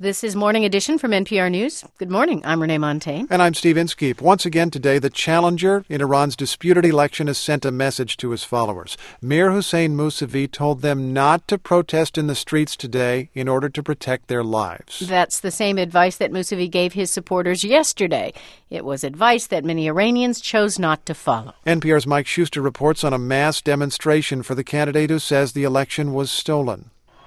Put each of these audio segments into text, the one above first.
This is Morning Edition from NPR News. Good morning. I'm Renee Montagne. And I'm Steve Inskeep. Once again today, the challenger in Iran's disputed election has sent a message to his followers. Mir Hossein Mousavi told them not to protest in the streets today in order to protect their lives. That's the same advice that Mousavi gave his supporters yesterday. It was advice that many Iranians chose not to follow. NPR's Mike Schuster reports on a mass demonstration for the candidate who says the election was stolen.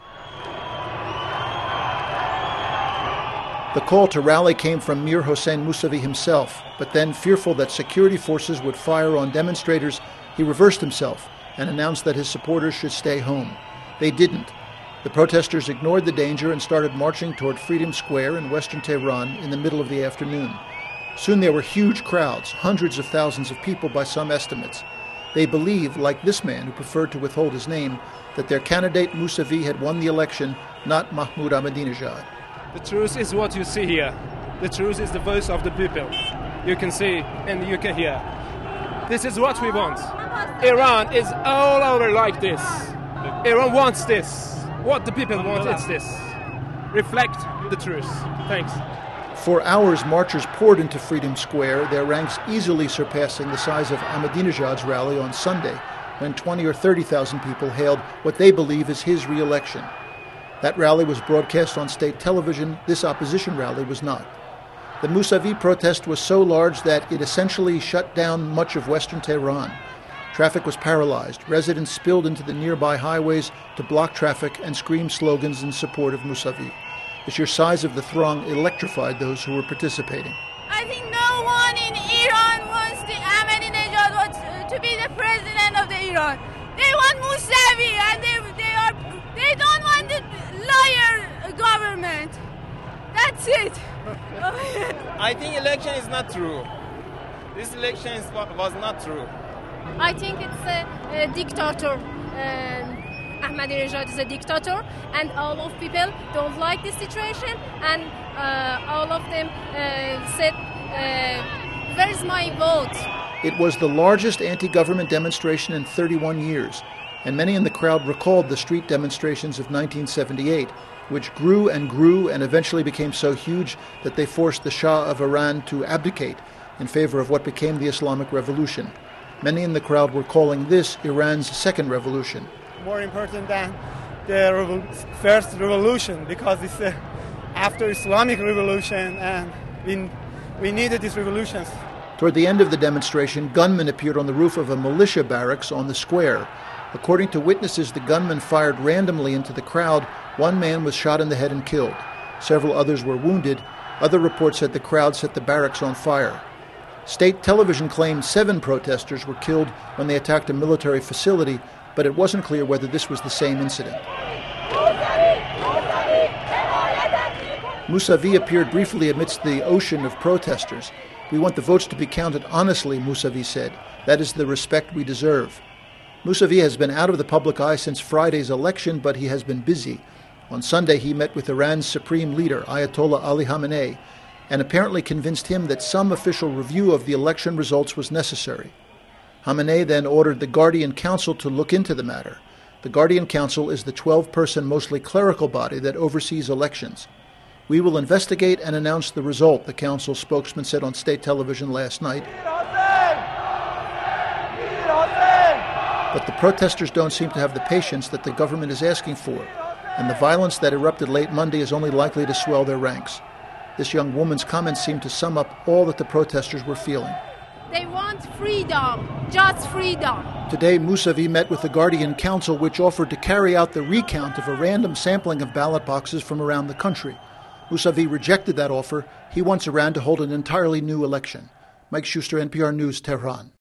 The call to rally came from Mir Hossein Mousavi himself, but then, fearful that security forces would fire on demonstrators, he reversed himself and announced that his supporters should stay home. They didn't. The protesters ignored the danger and started marching toward Freedom Square in western Tehran in the middle of the afternoon. Soon there were huge crowds, hundreds of thousands of people by some estimates. They believed, like this man who preferred to withhold his name, that their candidate Mousavi had won the election, not Mahmoud Ahmadinejad. The truth is what you see here. The truth is the voice of the people. You can see and you can hear. This is what we want. Iran is all over like this. Iran wants this. What the people want is this. Reflect the truth. Thanks. For hours, marchers poured into Freedom Square, their ranks easily surpassing the size of Ahmadinejad's rally on Sunday, when 20 or 30,000 people hailed what they believe is his re-election. That rally was broadcast on state television. This opposition rally was not. The Mousavi protest was so large that it essentially shut down much of western Tehran. Traffic was paralyzed. Residents spilled into the nearby highways to block traffic and scream slogans in support of Mousavi. The sheer size of the throng electrified those who were participating. I think no one in Iran wants the Ahmadinejad to be the president of the Iran. They want Mousavi, and they don't want the liar government. That's it. I think election is not true. This election was not true. I think it's a dictator. Ahmadinejad is a dictator, and all of people don't like this situation, and all of them said, where is my vote? It was the largest anti-government demonstration in 31 years, and many in the crowd recalled the street demonstrations of 1978, which grew and eventually became so huge that they forced the Shah of Iran to abdicate in favor of what became the Islamic Revolution. Many in the crowd were calling this Iran's second revolution. More important than the first revolution, because it's after Islamic revolution, and we needed these revolutions. Toward the end of the demonstration, gunmen appeared on the roof of a militia barracks on the square. According to witnesses, the gunmen fired randomly into the crowd. One man was shot in the head and killed. Several others were wounded. Other reports said the crowd set the barracks on fire. State television claimed 7 protesters were killed when they attacked a military facility, but it wasn't clear whether this was the same incident. Mousavi appeared briefly amidst the ocean of protesters. We want the votes to be counted honestly, Mousavi said. That is the respect we deserve. Mousavi has been out of the public eye since Friday's election, but he has been busy. On Sunday, he met with Iran's supreme leader, Ayatollah Ali Khamenei, and apparently convinced him that some official review of the election results was necessary. Khamenei then ordered the Guardian Council to look into the matter. The Guardian Council is the 12-person, mostly clerical body that oversees elections. We will investigate and announce the result, the council spokesman said on state television last night. But the protesters don't seem to have the patience that the government is asking for, and the violence that erupted late Monday is only likely to swell their ranks. This young woman's comments seem to sum up all that the protesters were feeling. They want freedom, just freedom. Today, Mousavi met with the Guardian Council, which offered to carry out the recount of a random sampling of ballot boxes from around the country. Mousavi rejected that offer. He wants Iran to hold an entirely new election. Mike Schuster, NPR News, Tehran.